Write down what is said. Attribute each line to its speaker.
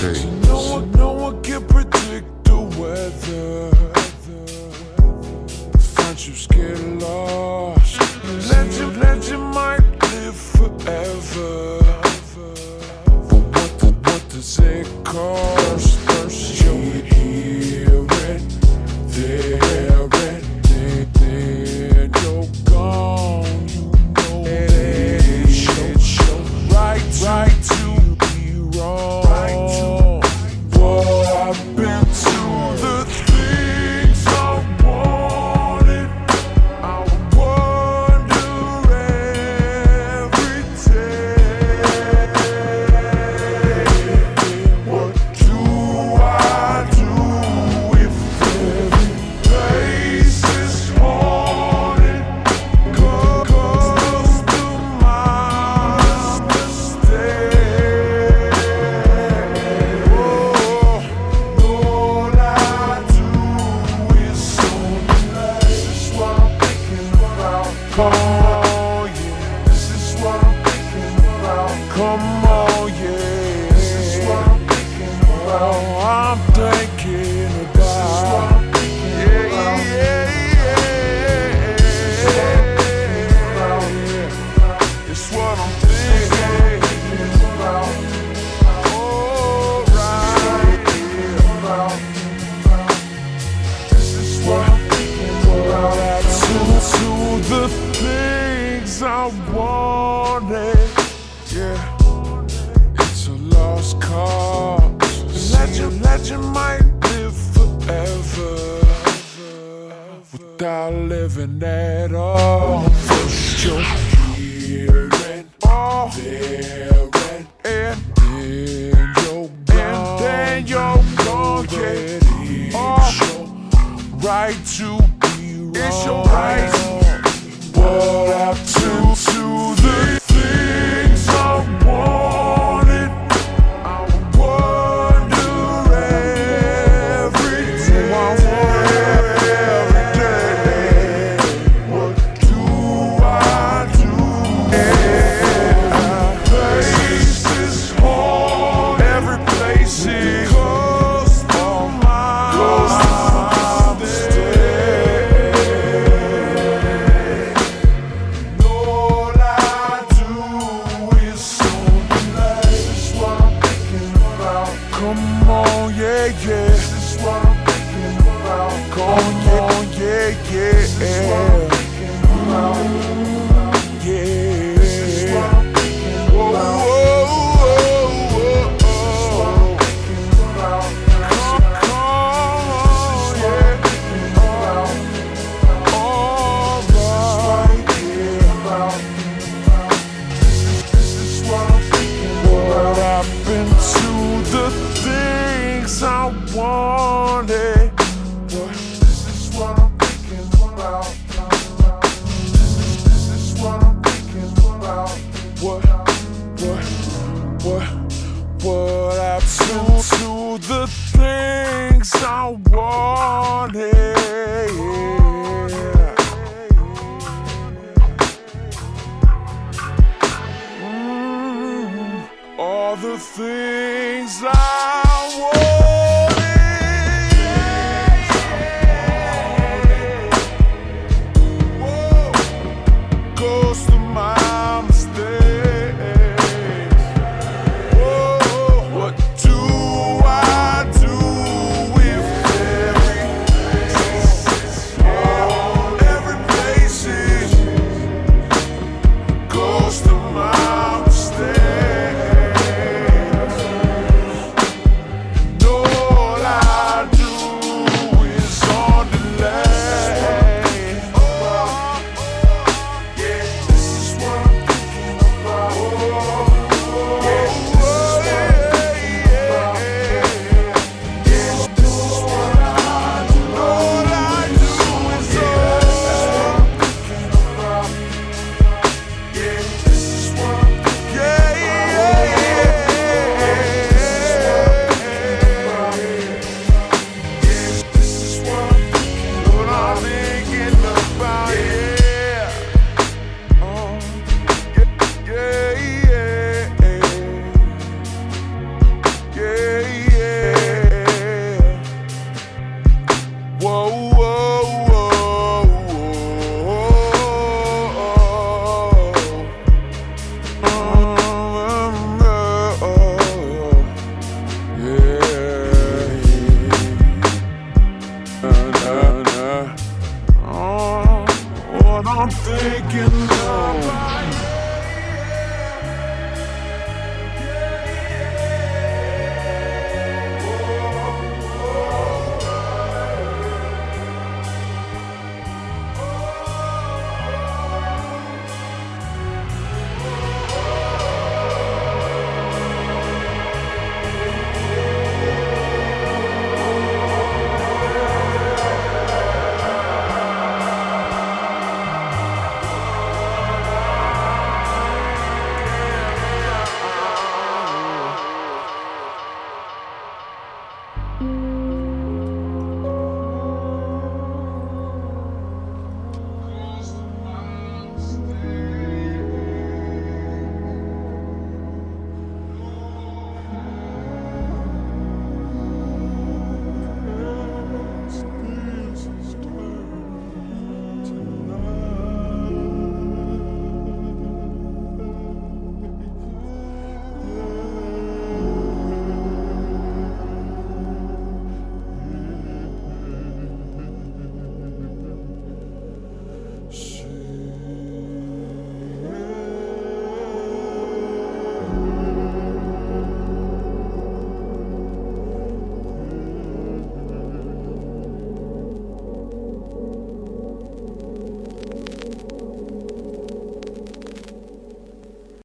Speaker 1: days.
Speaker 2: No one can predict the weather. Friendships get lost. Legend might live forever. But what does it cost? First you hear it, there it, then you're gone. You know it show right to be wrong. But I've been to the things I wanted. I wonder every day, what do I do if every place is haunted? 'Cause to my mistake. All I do is something. This is what I'm thinking about. Oh yeah, this is what I'm thinking about. Come on, yeah, this is what I'm thinking about. I'm thinking about. It's what I'm thinking about. Alright. This is what I'm thinking about. To the things I wanted. Yeah, it's a lost cause. Legend might live forever without living at all. First you're hearing, there and then you're gone. Yeah, right to be wrong. It's your right. What happened to the things I wanted? I wonder every day. What do I do? Every place is home. Every place is close to my mistake. All I do is something. This is what I'm thinking about. Come on, yeah. This is what I'm thinking about. Come on, yeah. This is what I'm thinking about. Yeah. This is what I'm thinking about. What happened to the things I wanted? This is what I'm thinking about. This is what I'm thinking about. What happened to the things I wanted? All the things I want.